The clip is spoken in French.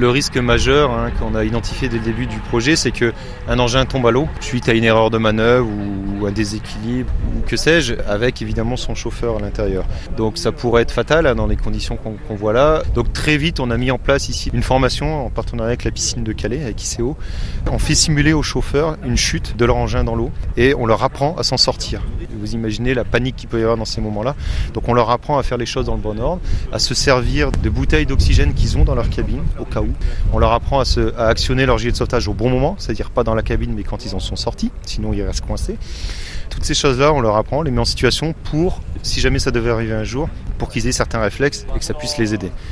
Le risque majeur qu'on a identifié dès le début du projet, c'est qu'un engin tombe à l'eau suite à une erreur de manœuvre ou un déséquilibre ou que sais-je, avec évidemment son chauffeur à l'intérieur. Donc ça pourrait être fatal dans les conditions qu'on voit là. Donc très vite, on a mis en place ici une formation en partenariat avec la piscine de Calais, avec ICO. On fait simuler aux chauffeurs une chute de leur engin dans l'eau et on leur apprend à s'en sortir. Vous imaginez la panique qu'il peut y avoir dans ces moments-là. Donc on leur apprend à faire les choses dans le bon ordre, à se servir de bouteilles d'oxygène qu'ils ont dans leur cabine, au cas où. On leur apprend à actionner leur gilet de sauvetage au bon moment, c'est-à-dire pas dans la cabine mais quand ils en sont sortis, sinon ils restent coincés. Toutes ces choses-là, on leur apprend, on les met en situation pour, si jamais ça devait arriver un jour, pour qu'ils aient certains réflexes et que ça puisse les aider.